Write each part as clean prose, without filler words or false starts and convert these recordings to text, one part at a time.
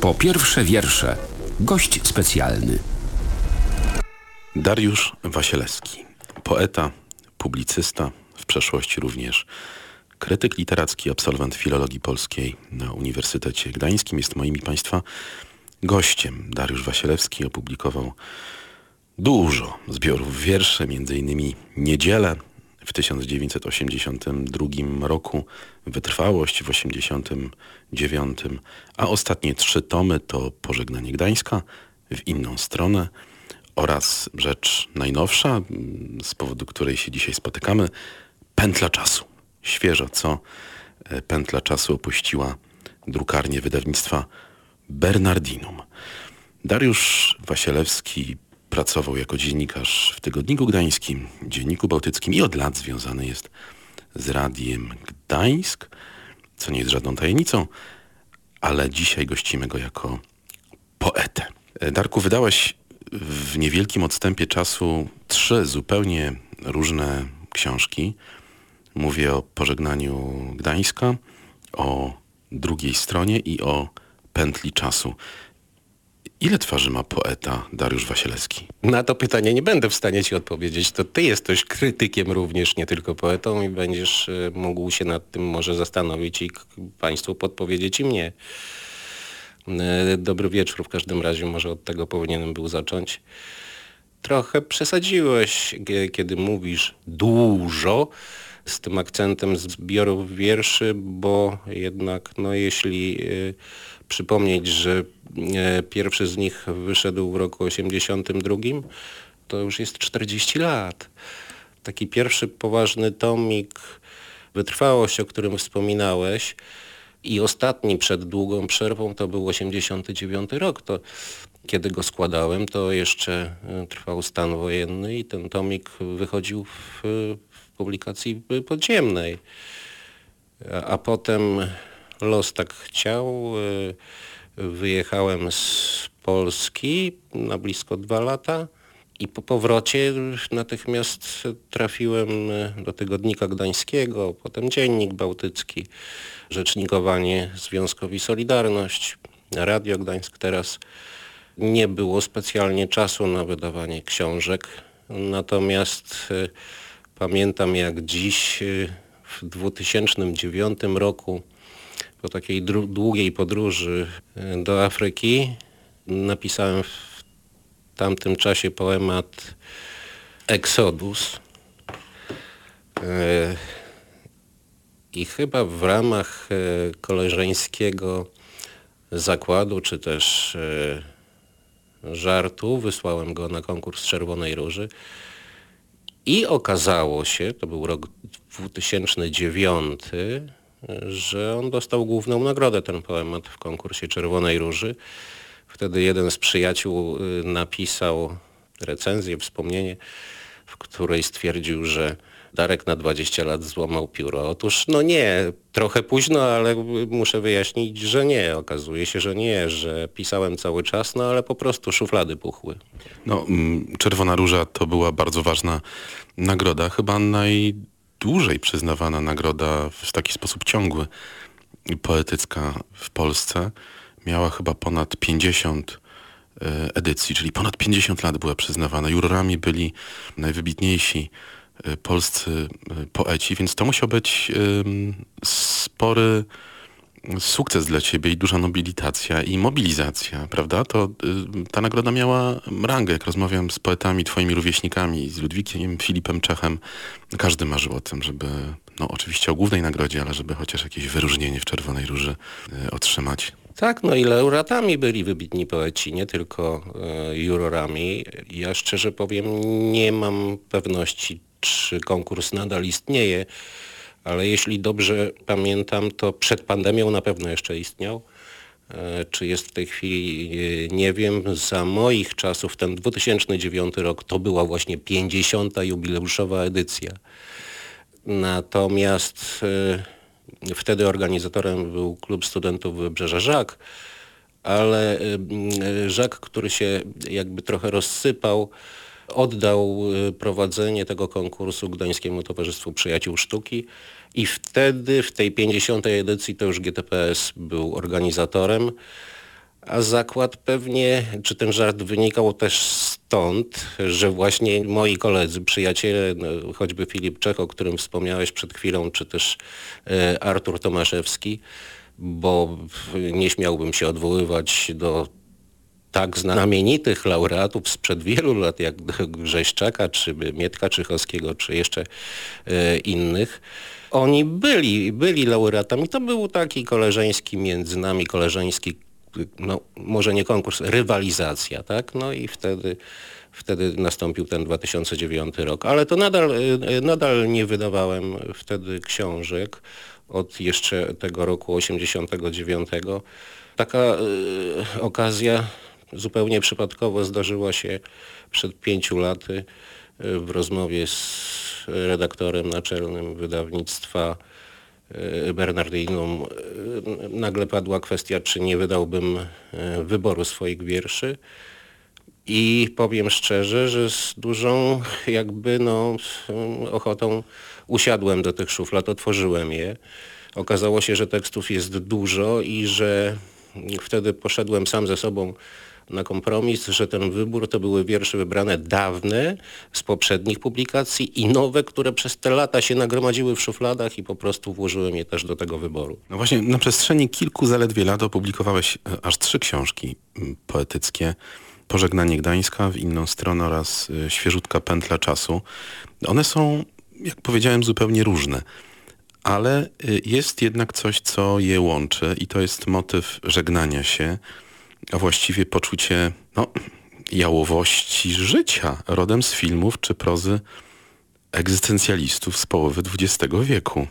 Po pierwsze wiersze. Gość specjalny. Dariusz Wasilewski. Poeta, publicysta, w przeszłości również krytyk literacki, absolwent filologii polskiej na Uniwersytecie Gdańskim. Jest moim i Państwa gościem. Dariusz Wasilewski opublikował dużo zbiorów wierszy, m.in. Niedzielę w 1982 roku, Wytrwałość w 1989, a ostatnie 3 tomy to Pożegnanie Gdańska w inną stronę oraz rzecz najnowsza, z powodu której się dzisiaj spotykamy, Pętla Czasu. Świeżo co Pętla Czasu opuściła drukarnię wydawnictwa Bernardinum. Dariusz Wasilewski pracował jako dziennikarz w Tygodniku Gdańskim, Dzienniku Bałtyckim i od lat związany jest z Radiem Gdańsk, co nie jest żadną tajemnicą, ale dzisiaj gościmy go jako poetę. Darku, wydałeś w niewielkim odstępie czasu 3 zupełnie różne książki. Mówię o Pożegnaniu Gdańska, o Drugiej stronie i o Pętli Czasu. Ile twarzy ma poeta Dariusz Wasilewski? Na to pytanie nie będę w stanie ci odpowiedzieć. To ty jesteś krytykiem również, nie tylko poetą i będziesz mógł się nad tym może zastanowić i państwu podpowiedzieć i mnie. Dobry wieczór w każdym razie, może od tego powinienem był zacząć. Trochę przesadziłeś, kiedy mówisz dużo z tym akcentem zbiorów wierszy, bo jednak jeśli przypomnieć, że pierwszy z nich wyszedł w roku 1982, to już jest 40 lat. Taki pierwszy poważny tomik, Wytrwałość, o którym wspominałeś, i ostatni przed długą przerwą to był 1989 rok. To kiedy go składałem, to jeszcze trwał stan wojenny i ten tomik wychodził w publikacji podziemnej. A potem los tak chciał. Wyjechałem z Polski na blisko 2 lata i po powrocie natychmiast trafiłem do Tygodnika Gdańskiego, potem Dziennik Bałtycki, rzecznikowanie Związkowi Solidarność, Radio Gdańsk. Teraz nie było specjalnie czasu na wydawanie książek, natomiast pamiętam jak dziś w 2009 roku po takiej długiej podróży do Afryki napisałem w tamtym czasie poemat Exodus. I chyba w ramach koleżeńskiego zakładu, czy też żartu, wysłałem go na konkurs Czerwonej Róży. I okazało się, to był rok 2009, że on dostał główną nagrodę, ten poemat, w konkursie Czerwonej Róży. Wtedy jeden z przyjaciół napisał recenzję, wspomnienie, w której stwierdził, że Darek na 20 lat złamał pióro. Otóż nie, trochę późno, ale muszę wyjaśnić, że nie. Okazuje się, że nie, że pisałem cały czas, ale po prostu szuflady puchły. Czerwona Róża to była bardzo ważna nagroda, chyba najdłużej przyznawana nagroda w taki sposób ciągły poetycka w Polsce. Miała chyba ponad 50 edycji, czyli ponad 50 lat była przyznawana. Jurorami byli najwybitniejsi polscy poeci, więc to musiał być spory sukces dla ciebie i duża nobilitacja i mobilizacja, prawda? To ta nagroda miała rangę. Jak rozmawiam z poetami, twoimi rówieśnikami, z Ludwikiem Filipem Czechem, każdy marzył o tym, żeby, oczywiście o głównej nagrodzie, ale żeby chociaż jakieś wyróżnienie w Czerwonej Róży otrzymać. Tak, i laureatami byli wybitni poeci, nie tylko jurorami. Ja szczerze powiem, nie mam pewności, czy konkurs nadal istnieje, ale jeśli dobrze pamiętam, to przed pandemią na pewno jeszcze istniał. Czy jest w tej chwili, nie wiem. Za moich czasów, ten 2009 rok, to była właśnie 50. jubileuszowa edycja. Natomiast wtedy organizatorem był Klub Studentów Wybrzeża Żak, ale Żak, który się jakby trochę rozsypał, oddał prowadzenie tego konkursu Gdańskiemu Towarzystwu Przyjaciół Sztuki i wtedy w tej 50. edycji to już GTPS był organizatorem, A zakład pewnie, czy ten żart wynikał też stąd, że właśnie moi koledzy, przyjaciele, no, choćby Filip Czech, o którym wspomniałeś przed chwilą, czy też Artur Tomaszewski, bo nie śmiałbym się odwoływać do tak znamienitych laureatów sprzed wielu lat, jak Grześczaka, czy Mietka Czychowskiego, czy jeszcze innych. Oni byli laureatami. To był taki koleżeński między nami, koleżeński, no może nie konkurs, rywalizacja, tak? No i wtedy nastąpił ten 2009 rok. Ale to nadal nie wydawałem wtedy książek od jeszcze tego roku 89. Taka okazja zupełnie przypadkowo zdarzyła się przed 5 laty w rozmowie z redaktorem naczelnym wydawnictwa Bernardiną. Nagle padła kwestia, czy nie wydałbym wyboru swoich wierszy. I powiem szczerze, że z dużą ochotą usiadłem do tych szuflad, otworzyłem je. Okazało się, że tekstów jest dużo i że wtedy poszedłem sam ze sobą na kompromis, że ten wybór to były wiersze wybrane dawne z poprzednich publikacji i nowe, które przez te lata się nagromadziły w szufladach i po prostu włożyłem je też do tego wyboru. No właśnie, na przestrzeni kilku zaledwie lat opublikowałeś aż 3 książki poetyckie. Pożegnanie Gdańska, W inną stronę oraz świeżutka Pętla czasu. One są, jak powiedziałem, zupełnie różne. Ale jest jednak coś, co je łączy i to jest motyw żegnania się, a właściwie poczucie jałowości życia, rodem z filmów czy prozy egzystencjalistów z połowy XX wieku.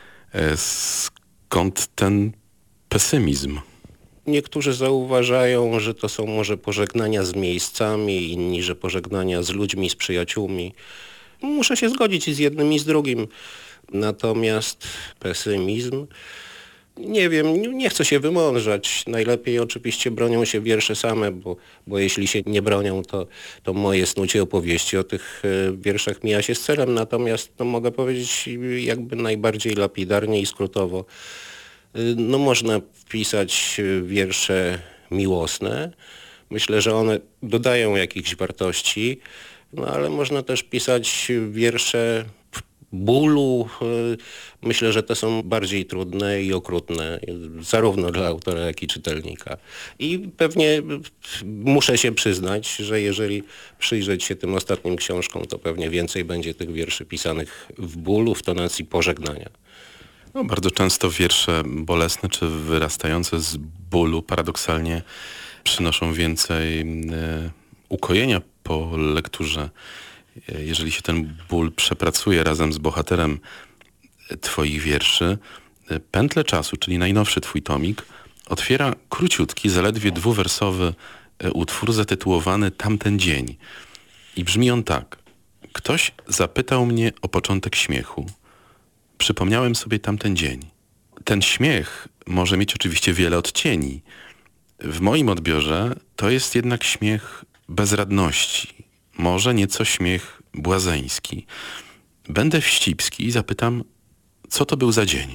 Skąd ten pesymizm? Niektórzy zauważają, że to są może pożegnania z miejscami, inni, że pożegnania z ludźmi, z przyjaciółmi. Muszę się zgodzić i z jednym i z drugim. Natomiast pesymizm, nie wiem, nie chcę się wymądrzać. Najlepiej oczywiście bronią się wiersze same, bo jeśli się nie bronią, to moje snucie opowieści o tych wierszach mija się z celem. Natomiast mogę powiedzieć jakby najbardziej lapidarnie i skrótowo. No można pisać wiersze miłosne. Myślę, że one dodają jakichś wartości, no ale można też pisać wiersze bólu. Myślę, że te są bardziej trudne i okrutne, zarówno dla autora, jak i czytelnika. I pewnie muszę się przyznać, że jeżeli przyjrzeć się tym ostatnim książkom, to pewnie więcej będzie tych wierszy pisanych w bólu, w tonacji pożegnania. No, bardzo często wiersze bolesne czy wyrastające z bólu paradoksalnie przynoszą więcej ukojenia po lekturze. Jeżeli się ten ból przepracuje razem z bohaterem twoich wierszy, Pętle czasu, czyli najnowszy twój tomik, otwiera króciutki, zaledwie 2-wersowy utwór zatytułowany Tamten dzień. I brzmi on tak. Ktoś zapytał mnie o początek śmiechu. Przypomniałem sobie tamten dzień. Ten śmiech może mieć oczywiście wiele odcieni. W moim odbiorze to jest jednak śmiech bezradności. Może nieco śmiech błazeński. Będę wścibski i zapytam, co to był za dzień?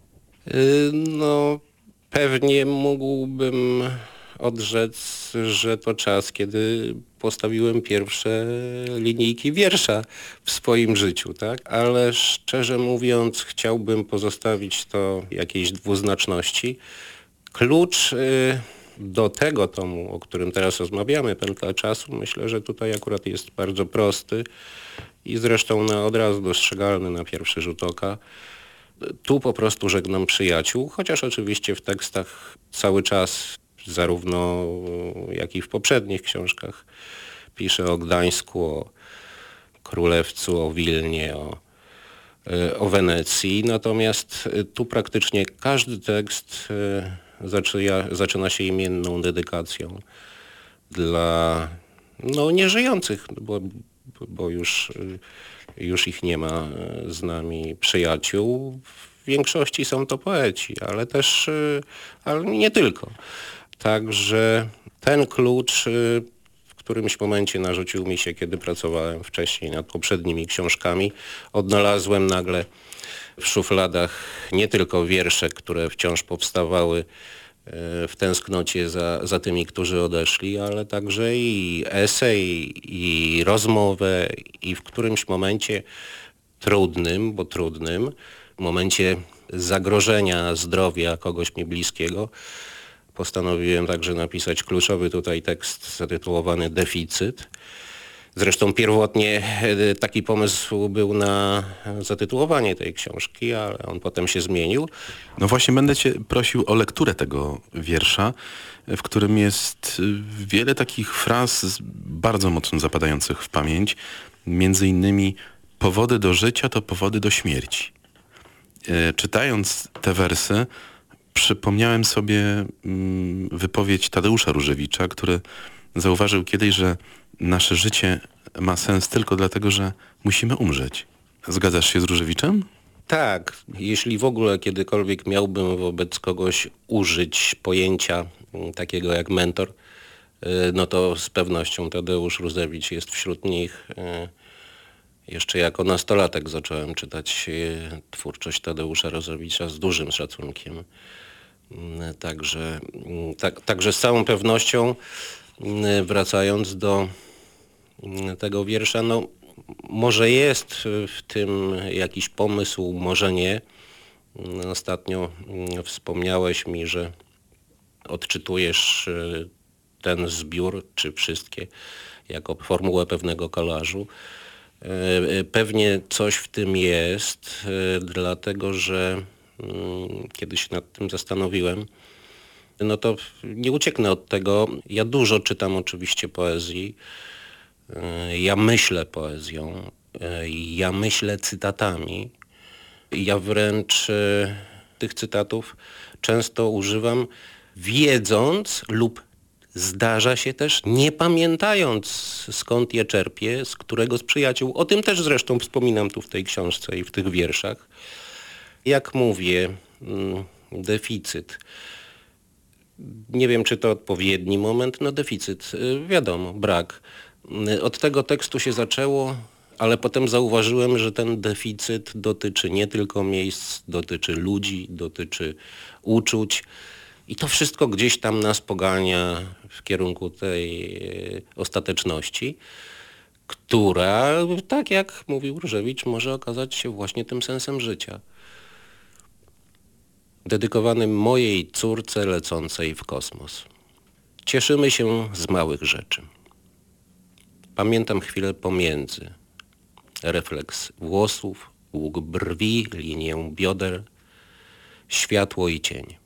No, pewnie mógłbym odrzec, że to czas, kiedy postawiłem pierwsze linijki wiersza w swoim życiu, tak? Ale szczerze mówiąc chciałbym pozostawić to jakiejś dwuznaczności. Klucz do tego tomu, o którym teraz rozmawiamy, Pętla czasu, myślę, że tutaj akurat jest bardzo prosty i zresztą od razu dostrzegalny na pierwszy rzut oka. Tu po prostu żegnam przyjaciół, chociaż oczywiście w tekstach cały czas, zarówno jak i w poprzednich książkach, piszę o Gdańsku, o Królewcu, o Wilnie, o Wenecji. Natomiast tu praktycznie każdy tekst zaczyna się imienną dedykacją dla nieżyjących, bo już ich nie ma z nami przyjaciół. W większości są to poeci, ale nie tylko. Także ten klucz w którymś momencie narzucił mi się, kiedy pracowałem wcześniej nad poprzednimi książkami. Odnalazłem nagle w szufladach nie tylko wiersze, które wciąż powstawały w tęsknocie za tymi, którzy odeszli, ale także i esej, i rozmowę, i w którymś momencie trudnym, momencie zagrożenia zdrowia kogoś mi bliskiego, postanowiłem także napisać kluczowy tutaj tekst zatytułowany Deficyt. Zresztą pierwotnie taki pomysł był na zatytułowanie tej książki, ale on potem się zmienił. No właśnie będę cię prosił o lekturę tego wiersza, w którym jest wiele takich fraz bardzo mocno zapadających w pamięć. Między innymi powody do życia to powody do śmierci. Czytając te wersy, przypomniałem sobie wypowiedź Tadeusza Różewicza, który zauważył kiedyś, że nasze życie ma sens tylko dlatego, że musimy umrzeć. Zgadzasz się z Różewiczem? Tak, jeśli w ogóle kiedykolwiek miałbym wobec kogoś użyć pojęcia takiego jak mentor, no to z pewnością Tadeusz Różewicz jest wśród nich. Jeszcze jako nastolatek zacząłem czytać twórczość Tadeusza Różewicza z dużym szacunkiem. Także z całą pewnością, wracając do tego wiersza, no może jest w tym jakiś pomysł, może nie. Ostatnio wspomniałeś mi, że odczytujesz ten zbiór, czy wszystkie, jako formułę pewnego kolażu. Pewnie coś w tym jest, dlatego że kiedy się nad tym zastanowiłem, no to nie ucieknę od tego. Ja dużo czytam oczywiście poezji. Ja myślę poezją. Ja myślę cytatami. Ja wręcz tych cytatów często używam wiedząc lub zdarza się też nie pamiętając skąd je czerpię, z którego z przyjaciół. O tym też zresztą wspominam tu w tej książce i w tych wierszach. Jak mówię, deficyt. Nie wiem, czy to odpowiedni moment. No deficyt, wiadomo, brak. Od tego tekstu się zaczęło, ale potem zauważyłem, że ten deficyt dotyczy nie tylko miejsc, dotyczy ludzi, dotyczy uczuć. I to wszystko gdzieś tam nas pogania w kierunku tej ostateczności, która, tak jak mówił Różewicz, może okazać się właśnie tym sensem życia. Dedykowany mojej córce lecącej w kosmos. Cieszymy się z małych rzeczy. Pamiętam chwilę pomiędzy. Refleks włosów, łuk brwi, linię bioder, światło i cień.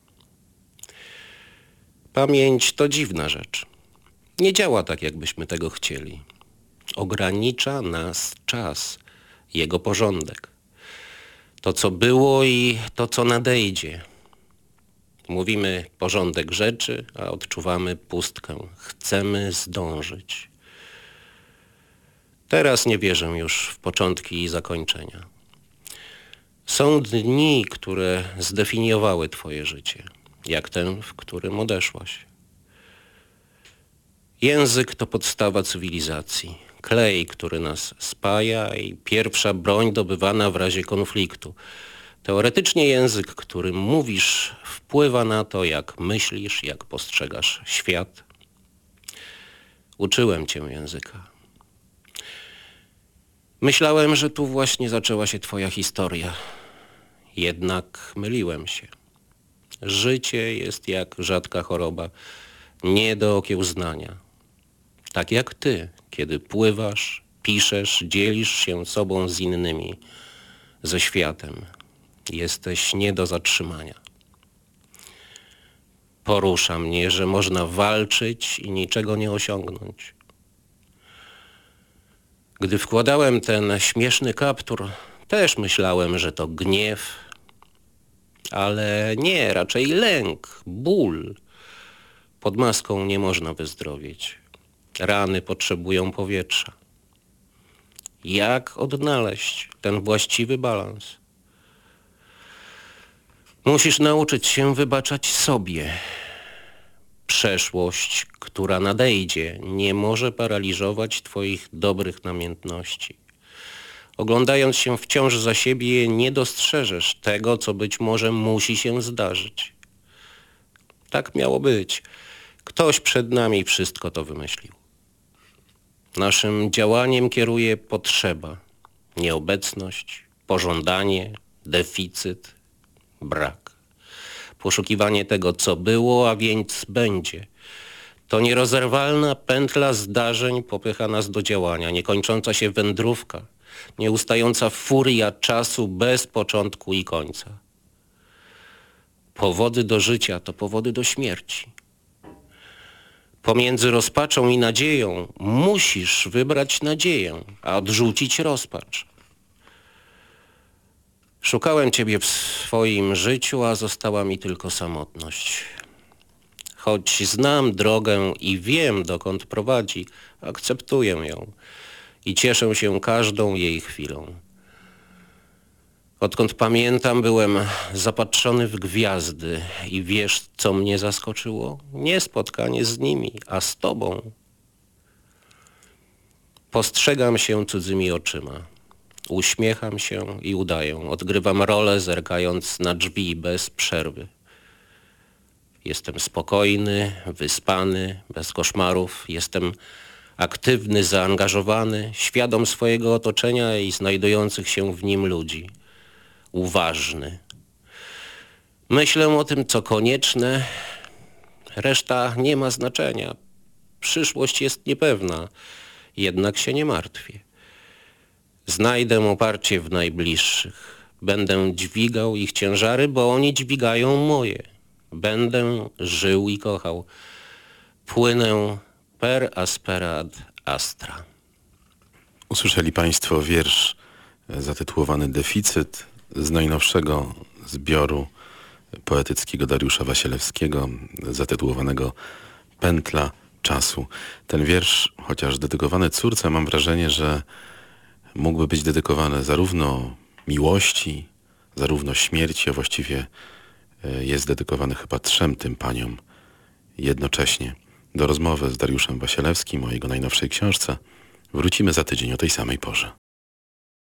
Pamięć to dziwna rzecz. Nie działa tak, jakbyśmy tego chcieli. Ogranicza nas czas, jego porządek. To, co było i to, co nadejdzie. Mówimy porządek rzeczy, a odczuwamy pustkę. Chcemy zdążyć. Teraz nie wierzę już w początki i zakończenia. Są dni, które zdefiniowały twoje życie, jak ten, w którym odeszłaś. Język to podstawa cywilizacji, klej, który nas spaja i pierwsza broń dobywana w razie konfliktu. Teoretycznie język, którym mówisz, wpływa na to, jak myślisz, jak postrzegasz świat. Uczyłem cię języka. Myślałem, że tu właśnie zaczęła się twoja historia. Jednak myliłem się. Życie jest jak rzadka choroba, nie do okiełznania. Tak jak ty, kiedy pływasz, piszesz, dzielisz się sobą z innymi, ze światem. Jesteś nie do zatrzymania. Porusza mnie, że można walczyć i niczego nie osiągnąć. Gdy wkładałem ten śmieszny kaptur, też myślałem, że to gniew, ale nie, raczej lęk, ból. Pod maską nie można wyzdrowieć. Rany potrzebują powietrza. Jak odnaleźć ten właściwy balans? Musisz nauczyć się wybaczać sobie. Przeszłość, która nadejdzie, nie może paraliżować twoich dobrych namiętności. Oglądając się wciąż za siebie, nie dostrzeżesz tego, co być może musi się zdarzyć. Tak miało być. Ktoś przed nami wszystko to wymyślił. Naszym działaniem kieruje potrzeba, nieobecność, pożądanie, deficyt, brak. Poszukiwanie tego, co było, a więc będzie. To nierozerwalna pętla zdarzeń popycha nas do działania, niekończąca się wędrówka, nieustająca furia czasu bez początku i końca. Powody do życia to powody do śmierci. Pomiędzy rozpaczą i nadzieją musisz wybrać nadzieję, a odrzucić rozpacz. Szukałem ciebie w swoim życiu, a została mi tylko samotność. Choć znam drogę i wiem, dokąd prowadzi, akceptuję ją i cieszę się każdą jej chwilą. Odkąd pamiętam, byłem zapatrzony w gwiazdy i wiesz, co mnie zaskoczyło? Nie spotkanie z nimi, a z tobą. Postrzegam się cudzymi oczyma. Uśmiecham się i udaję. Odgrywam rolę, zerkając na drzwi bez przerwy. Jestem spokojny, wyspany, bez koszmarów. Jestem aktywny, zaangażowany, świadom swojego otoczenia i znajdujących się w nim ludzi. Uważny. Myślę o tym, co konieczne. Reszta nie ma znaczenia. Przyszłość jest niepewna, jednak się nie martwię. Znajdę oparcie w najbliższych. Będę dźwigał ich ciężary, bo oni dźwigają moje. Będę żył i kochał. Płynę per aspera ad astra. Usłyszeli Państwo wiersz zatytułowany Deficyt z najnowszego zbioru poetyckiego Dariusza Wasielewskiego, zatytułowanego Pętla czasu. Ten wiersz, chociaż dedykowany córce, mam wrażenie, że mógłby być dedykowany zarówno miłości, zarówno śmierci, a właściwie jest dedykowany chyba 3 tym paniom jednocześnie. Do rozmowy z Dariuszem Wasielewskim o jego najnowszej książce wrócimy za tydzień o tej samej porze.